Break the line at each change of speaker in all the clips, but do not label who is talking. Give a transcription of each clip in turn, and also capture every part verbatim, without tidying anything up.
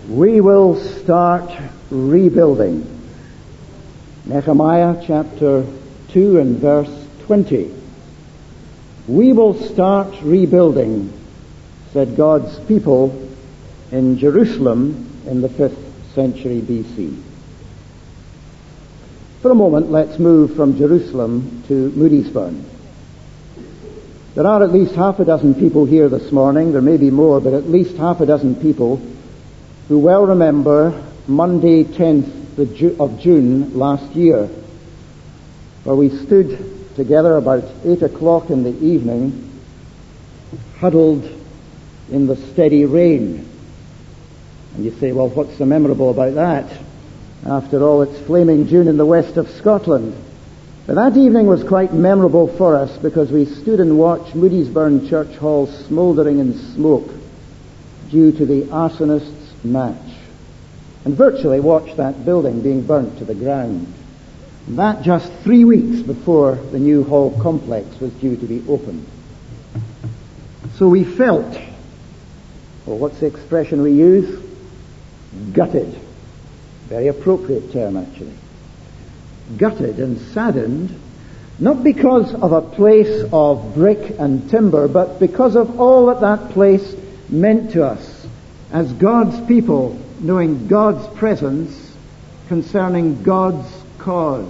We will start rebuilding. Nehemiah chapter two and verse twenty. We will start rebuilding, said God's people in Jerusalem in the fifth century B C. For a moment, let's move from Jerusalem to Moodiesburn. There are at least half a dozen people here this morning, there may be more, but at least half a dozen people who well remember Monday tenth of June last year, where we stood together about eight o'clock in the evening, huddled in the steady rain. And you say, well, what's so memorable about that? After all, it's flaming June in the west of Scotland. But that evening was quite memorable for us because we stood and watched Moodiesburn Church Hall smouldering in smoke due to the arsonist's match, and virtually watched that building being burnt to the ground. And that just three weeks before the new hall complex was due to be opened. So we felt, well, what's the expression we use? Gutted. Very appropriate term, actually. Gutted and saddened, not because of a place of brick and timber, but because of all that that place meant to us as God's people, knowing God's presence concerning God's cause.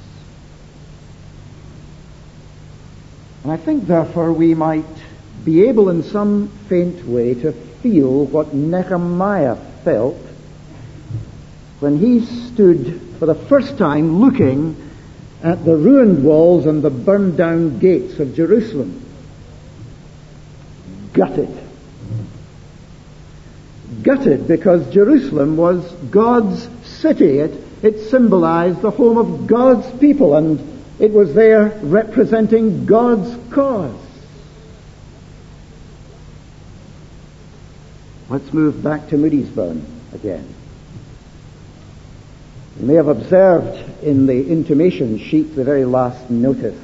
And I think, therefore, we might be able in some faint way to feel what Nehemiah felt when he stood for the first time looking at the ruined walls and the burned down gates of Jerusalem. Gutted. Gutted because Jerusalem was God's city. It, it symbolized the home of God's people, and it was there representing God's cause. Let's move back to Moodiesburn again. You may have observed in the intimation sheet the very last notice,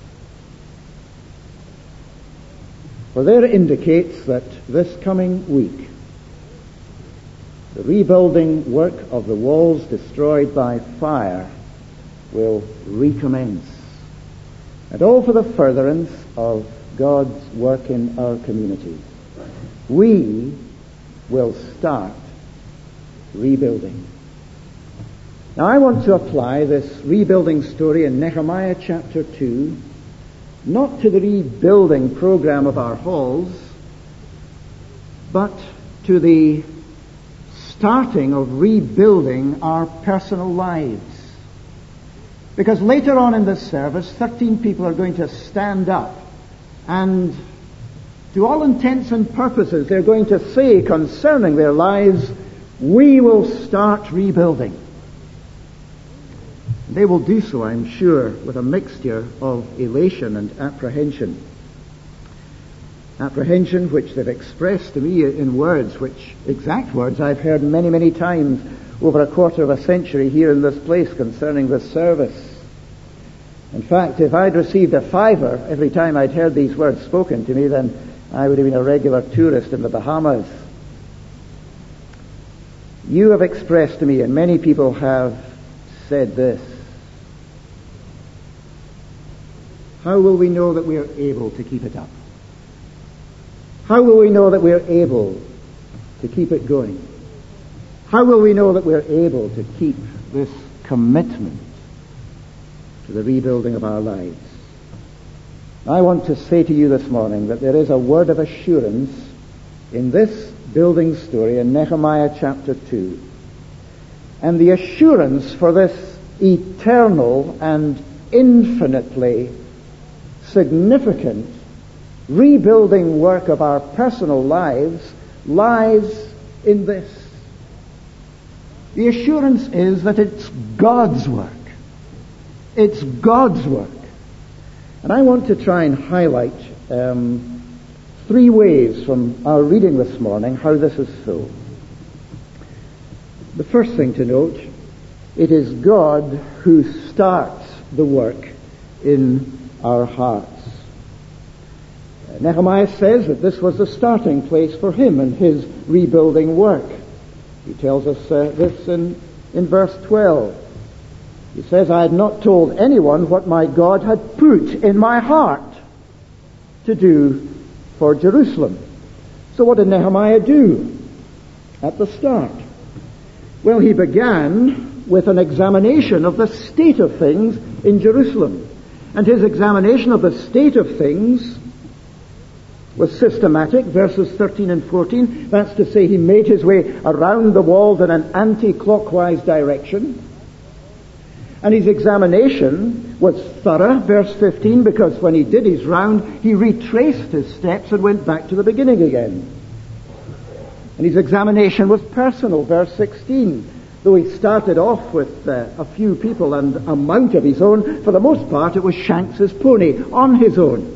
for there it indicates that this coming week the rebuilding work of the walls destroyed by fire will recommence, and all for the furtherance of God's work in our communities. We will start rebuilding. Now, I want to apply this rebuilding story in Nehemiah chapter two, not to the rebuilding program of our halls, but to the starting of rebuilding our personal lives. Because later on in this service, thirteen people are going to stand up and, to all intents and purposes, they're going to say concerning their lives, we will start rebuilding. They will do so, I'm sure, with a mixture of elation and apprehension. Apprehension which they've expressed to me in words, which, exact words, I've heard many, many times over a quarter of a century here in this place concerning this service. In fact, if I'd received a fiver every time I'd heard these words spoken to me, then I would have been a regular tourist in the Bahamas. You have expressed to me, and many people have said this: how will we know that we are able to keep it up? How will we know that we are able to keep it going? How will we know that we are able to keep this commitment to the rebuilding of our lives? I want to say to you this morning that there is a word of assurance in this building story in Nehemiah chapter two. And the assurance for this eternal and infinitely significant rebuilding work of our personal lives lies in this. The assurance is that it's God's work. It's God's work. And I want to try and highlight um, three ways from our reading this morning how this is so. The first thing to note, it is God who starts the work in our hearts. Nehemiah says that this was the starting place for him and his rebuilding work. He tells us uh, this in, in verse twelve. He says, I had not told anyone what my God had put in my heart to do for Jerusalem. So what did Nehemiah do at the start? Well, he began with an examination of the state of things in Jerusalem. And his examination of the state of things was systematic, verses thirteen and fourteen. That's to say, he made his way around the walls in an anti-clockwise direction. And his examination was thorough, verse fifteen, because when he did his round, he retraced his steps and went back to the beginning again. And his examination was personal, verse sixteen. Though he started off with uh, a few people and a mount of his own, for the most part it was Shanks's pony on his own.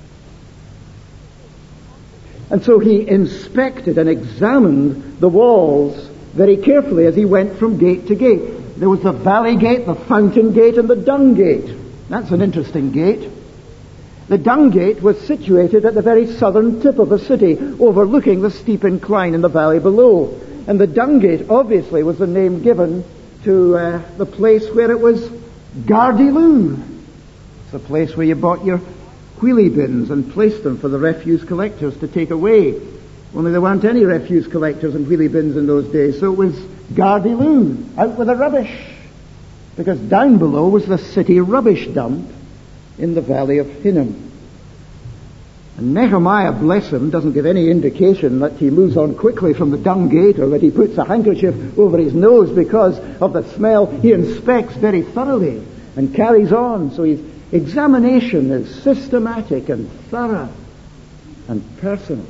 And so he inspected and examined the walls very carefully as he went from gate to gate. There was the Valley Gate, the Fountain Gate, and the Dung Gate. That's an interesting gate. The Dung Gate was situated at the very southern tip of the city, overlooking the steep incline in the valley below. And the Dung Gate, obviously, was the name given to uh, the place where it was Gardyloo. It's the place where you bought your wheelie bins and placed them for the refuse collectors to take away. Only there weren't any refuse collectors and wheelie bins in those days, so it was Gardyloo, out with the rubbish. Because down below was the city rubbish dump in the valley of Hinnom. And Nehemiah, bless him, doesn't give any indication that he moves on quickly from the Dung Gate or that he puts a handkerchief over his nose because of the smell. He inspects very thoroughly and carries on. So his examination is systematic and thorough and personal.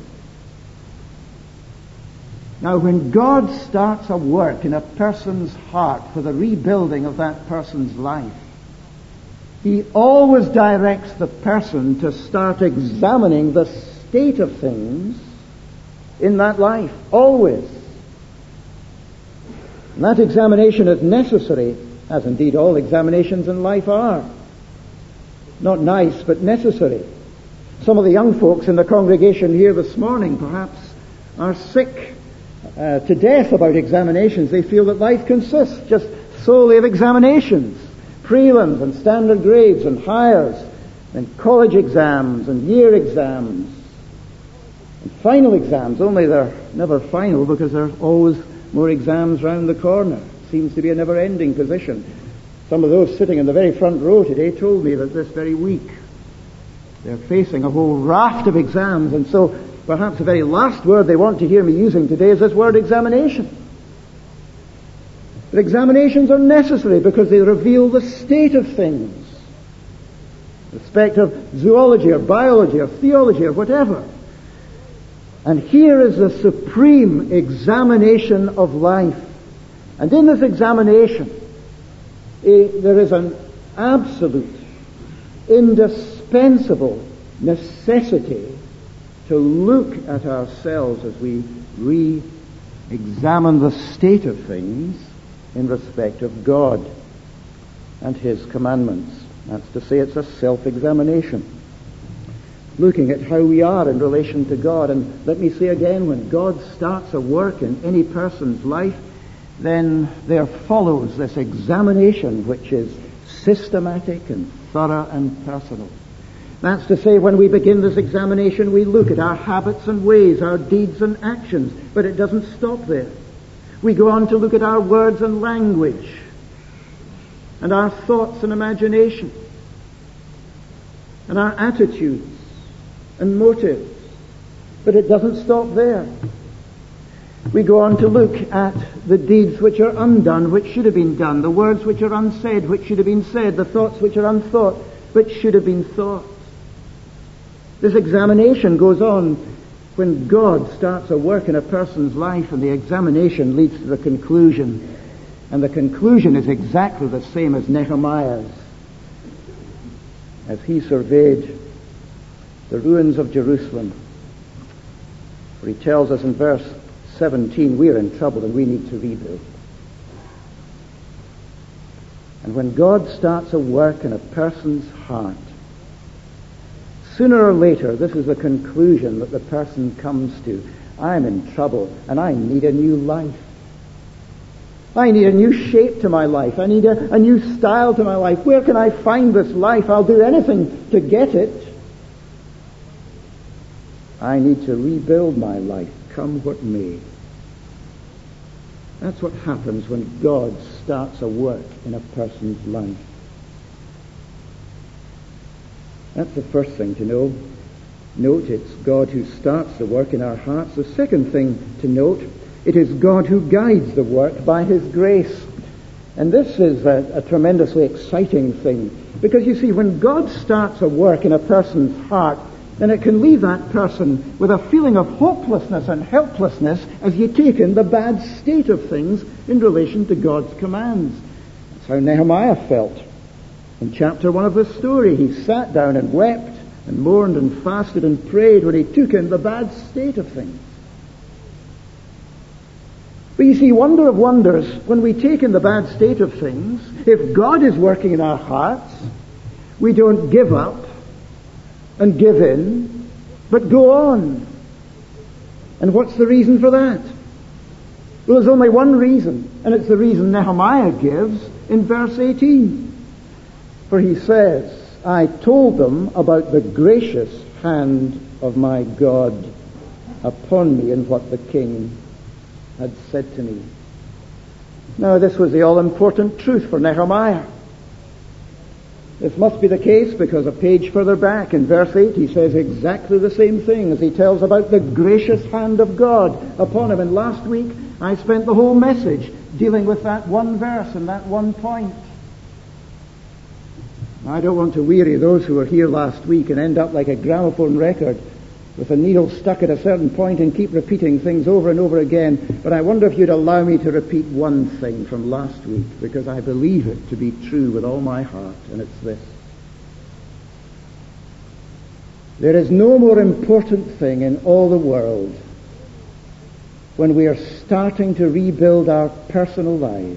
Now, when God starts a work in a person's heart for the rebuilding of that person's life, He always directs the person to start examining the state of things in that life. Always. And that examination is necessary, as indeed all examinations in life are. Not nice, but necessary. Some of the young folks in the congregation here this morning, perhaps, are sick uh, to death about examinations. They feel that life consists just solely of examinations. Prelims and standard grades and hires and college exams and year exams and final exams, only they're never final because there are always more exams round the corner. Seems to be a never-ending position. Some of those sitting in the very front row today told me that this very week they're facing a whole raft of exams, and so perhaps the very last word they want to hear me using today is this word examination. But examinations are necessary because they reveal the state of things. In respect of zoology or biology or theology or whatever. And here is the supreme examination of life. And in this examination, a, there is an absolute, indispensable necessity to look at ourselves as we re-examine the state of things in respect of God and His commandments. That's to say, it's a self-examination. Looking at how we are in relation to God. And let me say again, when God starts a work in any person's life, then there follows this examination which is systematic and thorough and personal. That's to say, when we begin this examination, we look at our habits and ways, our deeds and actions, but it doesn't stop there. We go on to look at our words and language and our thoughts and imagination and our attitudes and motives. But it doesn't stop there. We go on to look at the deeds which are undone, which should have been done, the words which are unsaid, which should have been said, the thoughts which are unthought, which should have been thought. This examination goes on when God starts a work in a person's life, and the examination leads to the conclusion. And the conclusion is exactly the same as Nehemiah's. As he surveyed the ruins of Jerusalem. For he tells us in verse seventeen, we're in trouble and we need to rebuild. And when God starts a work in a person's heart, sooner or later, this is the conclusion that the person comes to. I'm in trouble and I need a new life. I need a new shape to my life. I need a, a new style to my life. Where can I find this life? I'll do anything to get it. I need to rebuild my life, come what may. That's what happens when God starts a work in a person's life. That's the first thing to know. Note, it's God who starts the work in our hearts. The second thing to note, it is God who guides the work by His grace. And this is a, a tremendously exciting thing. Because you see, when God starts a work in a person's heart, then it can leave that person with a feeling of hopelessness and helplessness as you take in the bad state of things in relation to God's commands. That's how Nehemiah felt. In chapter one of the story, he sat down and wept and mourned and fasted and prayed when he took in the bad state of things. But you see, wonder of wonders, when we take in the bad state of things, if God is working in our hearts, we don't give up and give in, but go on. And what's the reason for that? Well, there's only one reason, and it's the reason Nehemiah gives in verse eighteen. For he says, I told them about the gracious hand of my God upon me and what the king had said to me. Now, this was the all-important truth for Nehemiah. This must be the case because a page further back in verse eight he says exactly the same thing as he tells about the gracious hand of God upon him. And last week I spent the whole message dealing with that one verse and that one point. I don't want to weary those who were here last week and end up like a gramophone record with a needle stuck at a certain point and keep repeating things over and over again. But I wonder if you'd allow me to repeat one thing from last week, because I believe it to be true with all my heart, and it's this. There is no more important thing in all the world when we are starting to rebuild our personal lives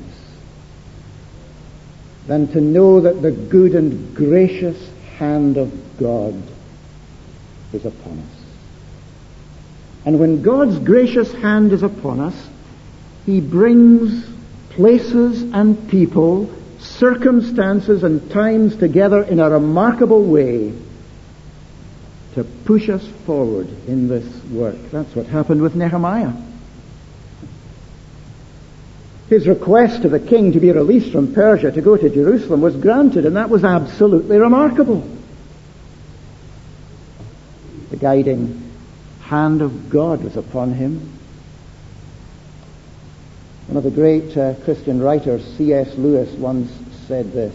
than to know that the good and gracious hand of God is upon us. And when God's gracious hand is upon us, He brings places and people, circumstances and times together in a remarkable way to push us forward in this work. That's what happened with Nehemiah. His request to the king to be released from Persia to go to Jerusalem was granted, and that was absolutely remarkable. The guiding hand of God was upon him. One of the great uh, Christian writers, C S Lewis, once said this: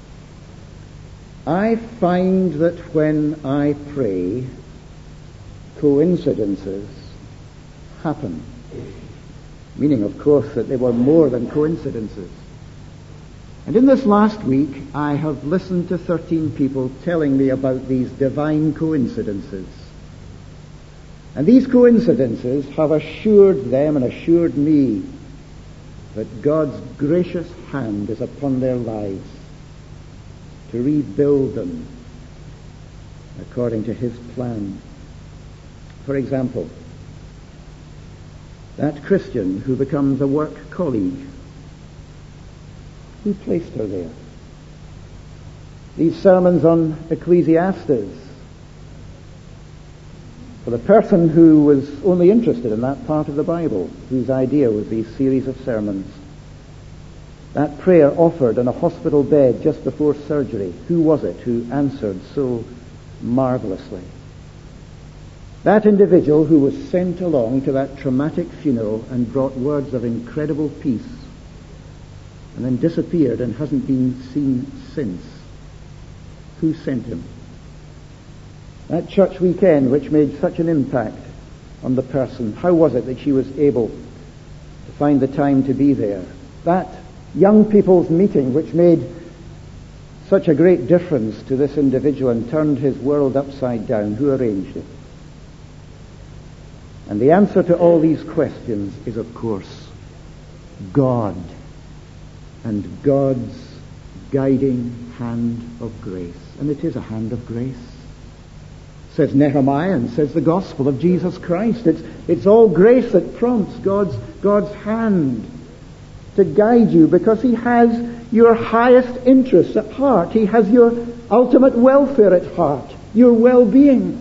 I find that when I pray, coincidences happen. Meaning, of course, that they were more than coincidences. And in this last week, I have listened to thirteen people telling me about these divine coincidences. And these coincidences have assured them and assured me that God's gracious hand is upon their lives to rebuild them according to His plan. For example, that Christian who becomes a work colleague, who placed her there? These sermons on Ecclesiastes, for the person who was only interested in that part of the Bible, whose idea was these series of sermons. That prayer offered on a hospital bed just before surgery, who was it who answered so marvelously? That individual who was sent along to that traumatic funeral and brought words of incredible peace and then disappeared and hasn't been seen since. Who sent him? That church weekend which made such an impact on the person, how was it that she was able to find the time to be there? That young people's meeting which made such a great difference to this individual and turned his world upside down, who arranged it? And the answer to all these questions is, of course, God and God's guiding hand of grace. And it is a hand of grace. Says Nehemiah and says the gospel of Jesus Christ. It's, it's all grace that prompts God's, God's hand to guide you, because he has your highest interests at heart. He has your ultimate welfare at heart, your well-being.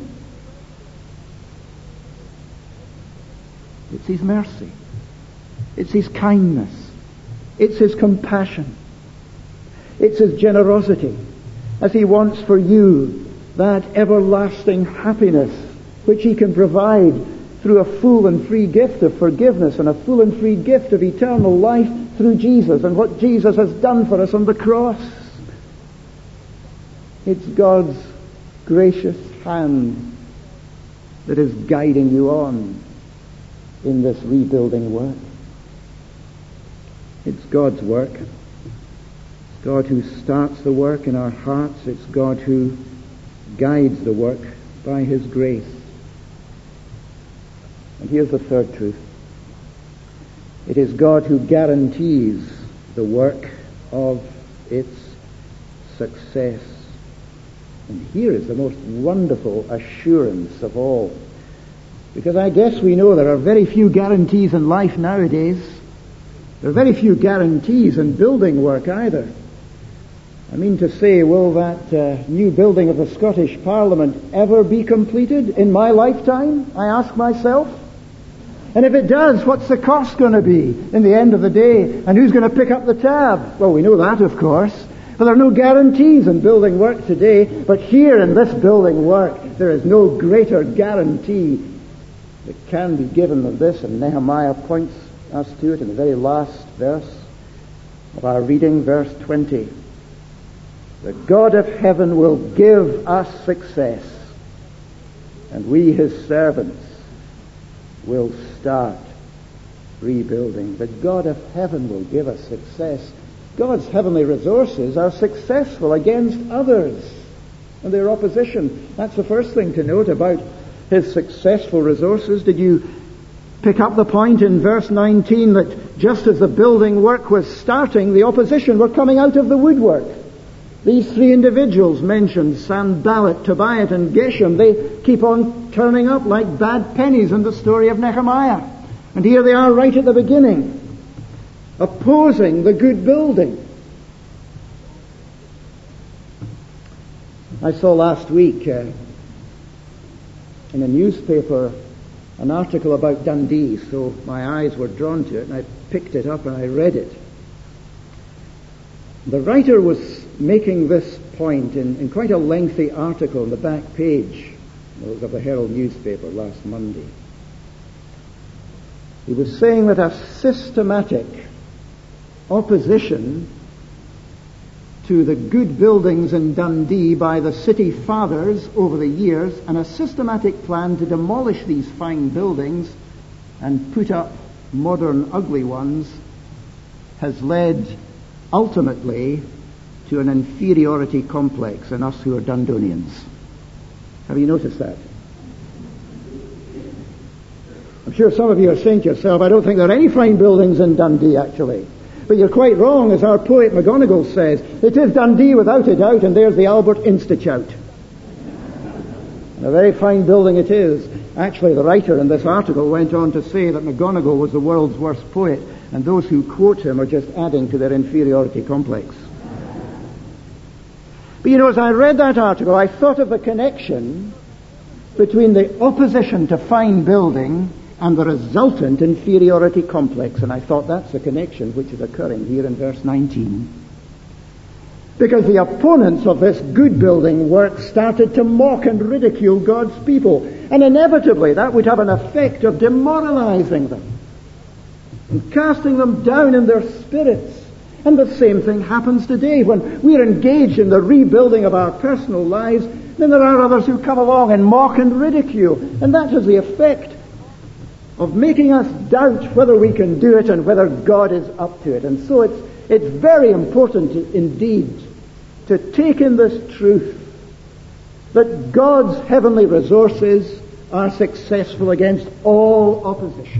It's his mercy. It's his kindness. It's his compassion. It's his generosity, as he wants for you that everlasting happiness which he can provide through a full and free gift of forgiveness and a full and free gift of eternal life through Jesus and what Jesus has done for us on the cross. It's God's gracious hand that is guiding you on in this rebuilding work. It's God's work. It's God who starts the work in our hearts. It's God who guides the work by his grace. And here's the third truth. It is God who guarantees the work of its success. And here is the most wonderful assurance of all. Because I guess we know there are very few guarantees in life nowadays. There are very few guarantees in building work either. I mean to say, will that uh, new building of the Scottish Parliament ever be completed in my lifetime? I ask myself. And if it does, what's the cost going to be in the end of the day? And who's going to pick up the tab? Well, we know that, of course. But there are no guarantees in building work today. But here in this building work, there is no greater guarantee that can be given than this. And Nehemiah points us to it in the very last verse of our reading, verse twenty. The God of heaven will give us success, and we, his servants, will start rebuilding. The God of heaven will give us success. God's heavenly resources are successful against others and their opposition. That's the first thing to note about his successful resources. Did you pick up the point in verse nineteen that just as the building work was starting, the opposition were coming out of the woodwork? These three individuals mentioned, Sanballat, Tobiah, and Geshem, they keep on turning up like bad pennies in the story of Nehemiah. And here they are right at the beginning, opposing the good building. I saw last week uh, in a newspaper an article about Dundee, so my eyes were drawn to it, and I picked it up and I read it. The writer was making this point in, in quite a lengthy article on the back page of the Herald newspaper last Monday. He was saying that a systematic opposition to the good buildings in Dundee by the city fathers over the years, and a systematic plan to demolish these fine buildings and put up modern ugly ones, has led ultimately to an inferiority complex in us who are Dundonians. Have you noticed that? I'm sure some of you are saying to yourself, I don't think there are any fine buildings in Dundee actually. But you're quite wrong, as our poet McGonagall says. It is Dundee without a doubt, and there's the Albert Institute. And a very fine building it is. Actually, the writer in this article went on to say that McGonagall was the world's worst poet, and those who quote him are just adding to their inferiority complex. But you know, as I read that article, I thought of the connection between the opposition to fine building and the resultant inferiority complex. And I thought that's the connection which is occurring here in verse nineteen. Because the opponents of this good building work started to mock and ridicule God's people. And inevitably that would have an effect of demoralizing them and casting them down in their spirits. And the same thing happens today when we're engaged in the rebuilding of our personal lives. Then there are others who come along and mock and ridicule. And that has the effect of making us doubt whether we can do it and whether God is up to it. And so it's, it's very important indeed to take in this truth that God's heavenly resources are successful against all opposition.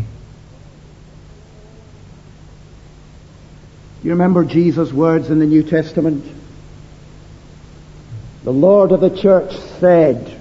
You remember Jesus' words in the New Testament? The Lord of the church said,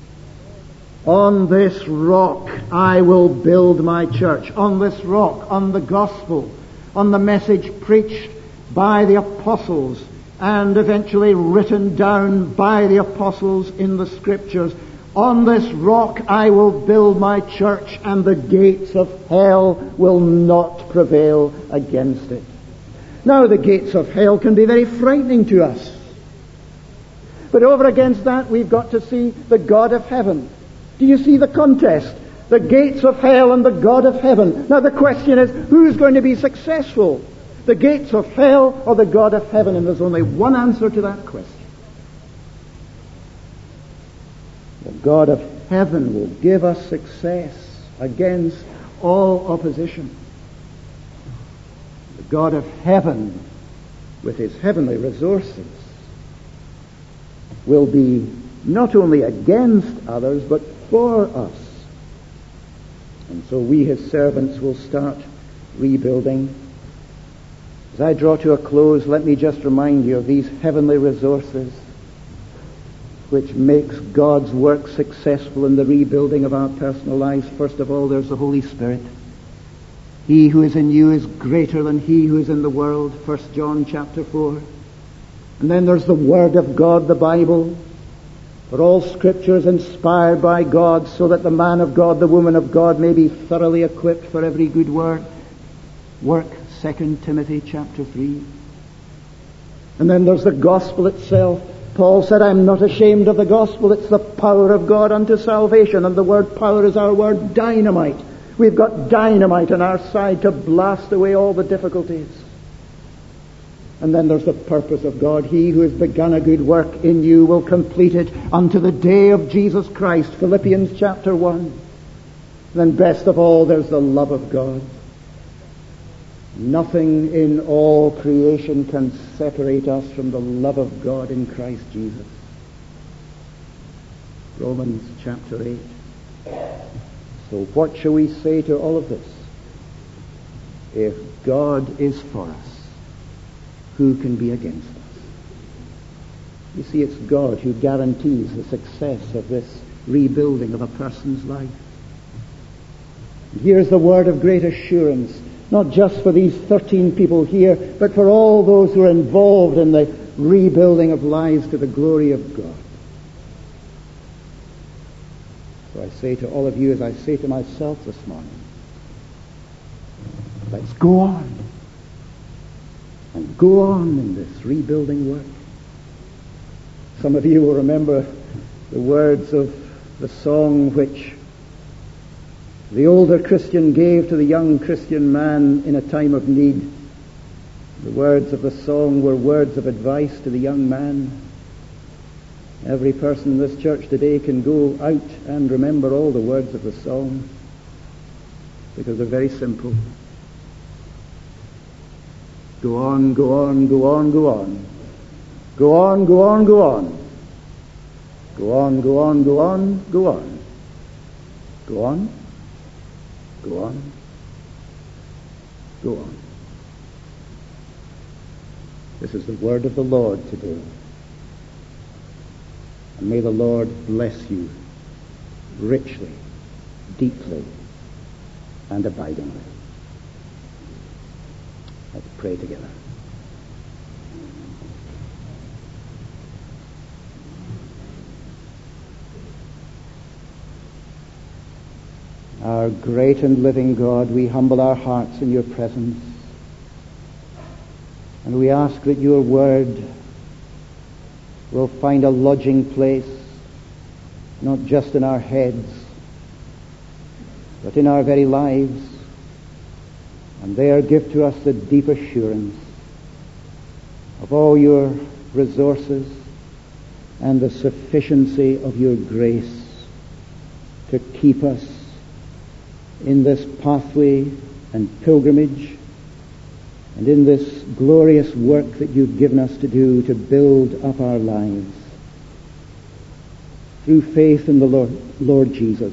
on this rock I will build my church. On this rock, on the gospel, on the message preached by the apostles and eventually written down by the apostles in the Scriptures. On this rock I will build my church, and the gates of hell will not prevail against it. Now, the gates of hell can be very frightening to us. But over against that, we've got to see the God of heaven. Do you see the contest? The gates of hell and the God of heaven. Now, the question is, who's going to be successful? The gates of hell or the God of heaven? And there's only one answer to that question. The God of heaven will give us success against all opposition. The God of heaven, with his heavenly resources, will be not only against others, but for us. And so we, his servants, will start rebuilding. As I draw to a close, let me just remind you of these heavenly resources which makes God's work successful in the rebuilding of our personal lives. First of all, there's the Holy Spirit. He who is in you is greater than he who is in the world, First John chapter four. And then there's the Word of God, the Bible. For all Scripture is inspired by God, so that the man of God, the woman of God, may be thoroughly equipped for every good word. Work, Second Timothy chapter three. And then there's the gospel itself. Paul said, I'm not ashamed of the gospel. It's the power of God unto salvation. And the word power is our word dynamite. We've got dynamite on our side to blast away all the difficulties. And then there's the purpose of God. He who has begun a good work in you will complete it unto the day of Jesus Christ. Philippians chapter one. And then best of all, there's the love of God. Nothing in all creation can separate us from the love of God in Christ Jesus. Romans chapter eight. So what shall we say to all of this? If God is for us, who can be against us? You see, it's God who guarantees the success of this rebuilding of a person's life. And here's the word of great assurance, not just for these thirteen people here, but for all those who are involved in the rebuilding of lives to the glory of God. So I say to all of you, as I say to myself this morning, let's go on. And go on in this rebuilding work. Some of you will remember the words of the song which the older Christian gave to the young Christian man in a time of need. The words of the song were words of advice to the young man. Every person in this church today can go out and remember all the words of the song because they're very simple. Go on, go on, go on, go on. Go on, go on, go on. Go on, go on, go on, go on. Go on, go on, go on. This is the word of the Lord today. And may the Lord bless you richly, deeply, and abidingly. Let's pray together. Our great and living God, we humble our hearts in your presence. And we ask that your word will find a lodging place, not just in our heads, but in our very lives. And there give to us the deep assurance of all your resources and the sufficiency of your grace to keep us in this pathway and pilgrimage and in this glorious work that you've given us to do to build up our lives through faith in the Lord, Lord Jesus,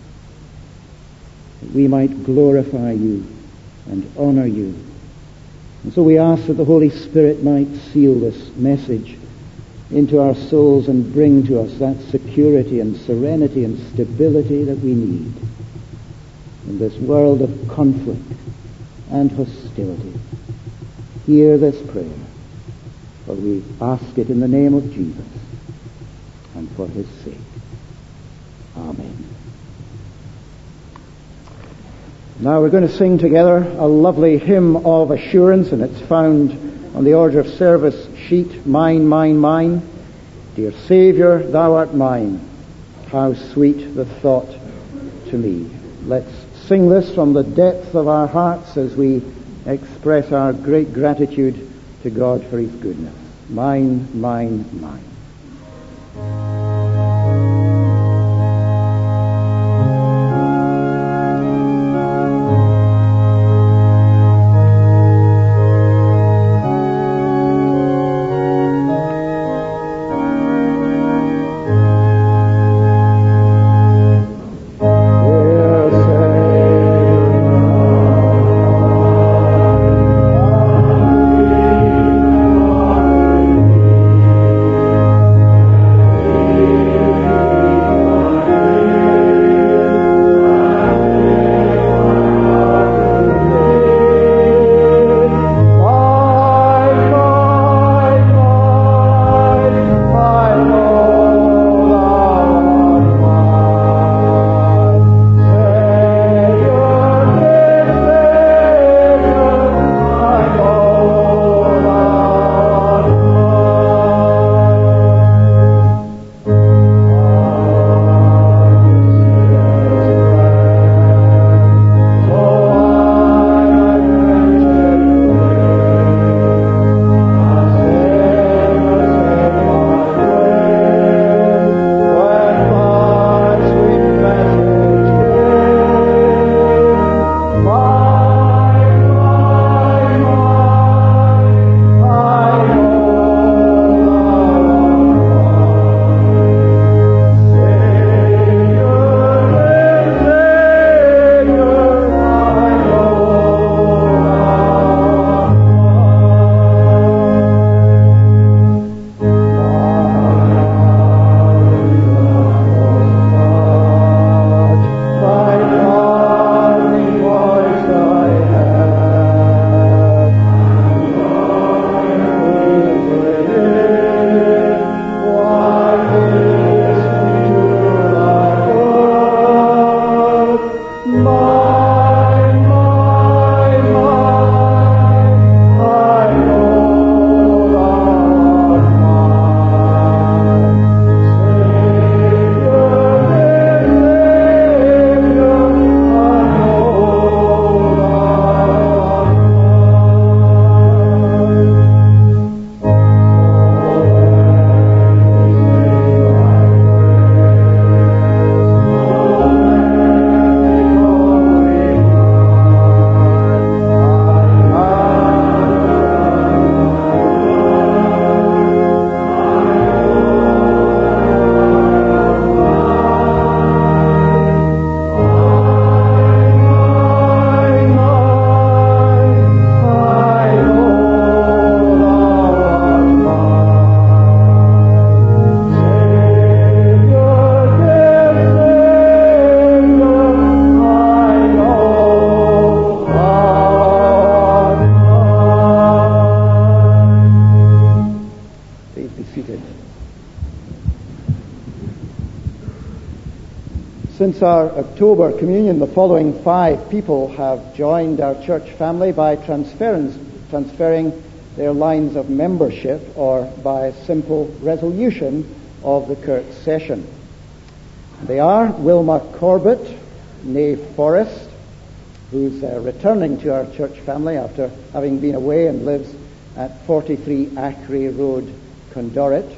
that we might glorify you and honor you. And so we ask that the Holy Spirit might seal this message into our souls and bring to us that security and serenity and stability that we need in this world of conflict and hostility. Hear this prayer, for we ask it in the name of Jesus and for his sake. Amen. Now we're going to sing together a lovely hymn of assurance, and it's found on the order of service sheet, Mine, Mine, Mine. Dear Saviour, thou art mine. How sweet the thought to me. Let's sing this from the depth of our hearts as we express our great gratitude to God for his goodness. Mine, mine, mine. Since our October communion, the following five people have joined our church family by transference, transferring their lines of membership or by simple resolution of the Kirk session. They are Wilma Corbett, née Forrest, who's uh, returning to our church family after having been away and lives at forty-three Ackrey Road, Condorit.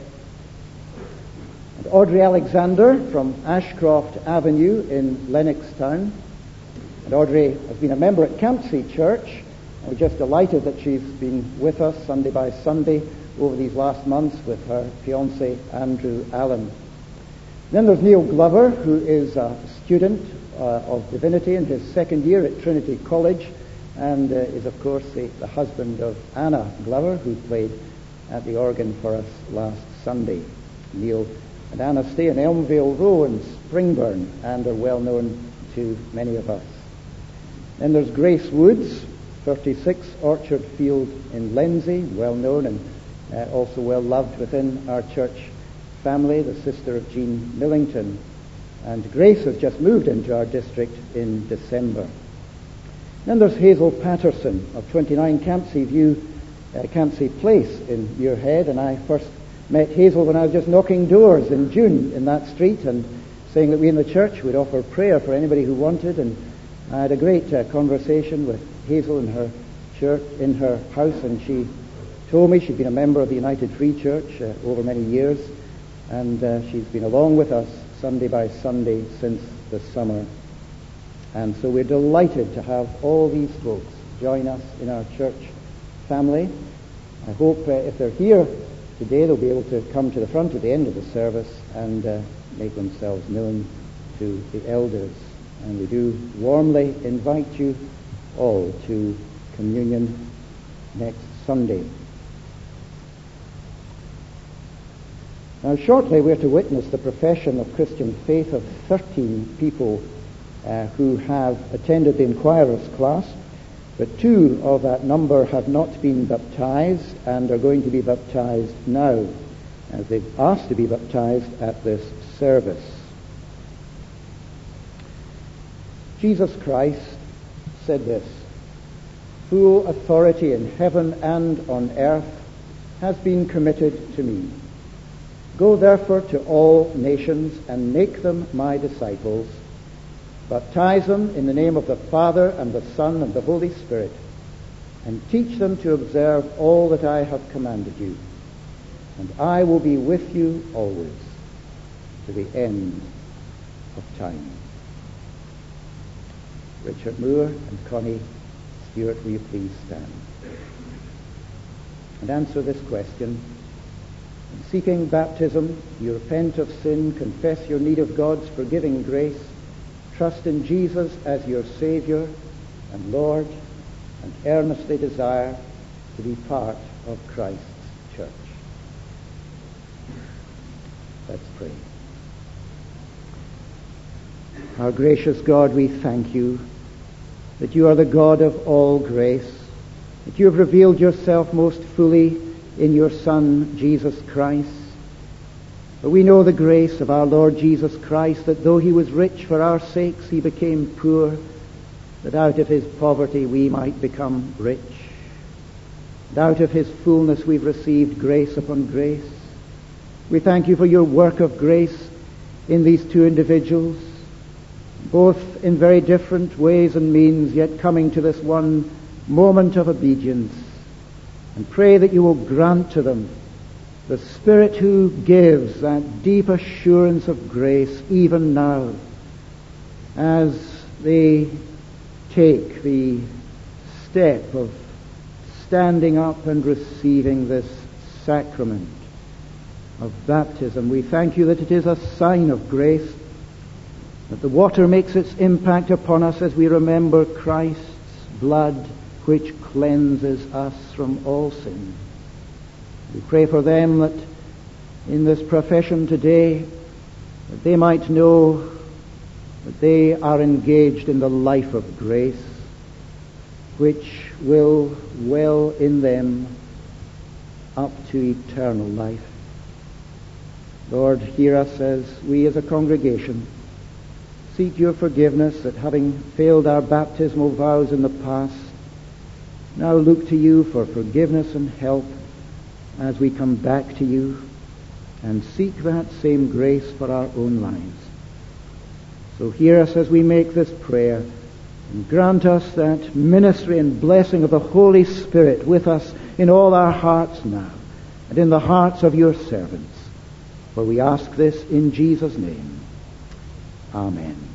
And Audrey Alexander from Ashcroft Avenue in Lennoxtown. And Audrey has been a member at Campsie Church. And we're just delighted that she's been with us Sunday by Sunday over these last months with her fiancé Andrew Allen. Then there's Neil Glover, who is a student uh, of divinity in his second year at Trinity College, and uh, is of course the, the husband of Anna Glover, who played at the organ for us last Sunday. Neil and Anna stay in Elmvale Row in Springburn and are well known to many of us. Then there's Grace Woods, thirty-six Orchard Field in Lindsay, well known and uh, also well loved within our church family, the sister of Jean Millington. And Grace has just moved into our district in December. Then there's Hazel Patterson of twenty-nine Campsie View, uh, Campsie Place in Muirhead, and I first met Hazel when I was just knocking doors in June in that street and saying that we in the church would offer prayer for anybody who wanted, and I had a great uh, conversation with Hazel in her church, in her house, and she told me she'd been a member of the United Free Church uh, over many years, and uh, she's been along with us Sunday by Sunday since the summer. And so we're delighted to have all these folks join us in our church family. I hope uh, if they're here today, they'll be able to come to the front at the end of the service and uh, make themselves known to the elders. And we do warmly invite you all to communion next Sunday. Now shortly we're to witness the profession of Christian faith of thirteen people uh, who have attended the Inquirer's class, but two of that number have not been baptized and are going to be baptized now, as they've asked to be baptized at this service. Jesus Christ said this: "Full authority in heaven and on earth has been committed to me. Go therefore to all nations and make them my disciples. Baptize them in the name of the Father and the Son and the Holy Spirit, and teach them to observe all that I have commanded you. And I will be with you always, to the end of time." Richard Moore and Connie Stewart, will you please stand and answer this question? In seeking baptism, you repent of sin, confess your need of God's forgiving grace, trust in Jesus as your Savior and Lord, and earnestly desire to be part of Christ's church. Let's pray. Our gracious God, we thank you that you are the God of all grace, that you have revealed yourself most fully in your Son, Jesus Christ. But we know the grace of our Lord Jesus Christ, that though he was rich for our sakes, he became poor, that out of his poverty we might become rich. And out of his fullness we've received grace upon grace. We thank you for your work of grace in these two individuals, both in very different ways and means, yet coming to this one moment of obedience. And pray that you will grant to them the Spirit who gives that deep assurance of grace even now, as they take the step of standing up and receiving this sacrament of baptism. We thank you that it is a sign of grace, that the water makes its impact upon us as we remember Christ's blood, which cleanses us from all sin. We pray for them that in this profession today, that they might know that they are engaged in the life of grace, which will well in them up to eternal life. Lord, hear us as we as a congregation seek your forgiveness, that having failed our baptismal vows in the past, now look to you for forgiveness and help as we come back to you and seek that same grace for our own lives. So hear us as we make this prayer, and grant us that ministry and blessing of the Holy Spirit with us in all our hearts now and in the hearts of your servants. For we ask this in Jesus' name. Amen.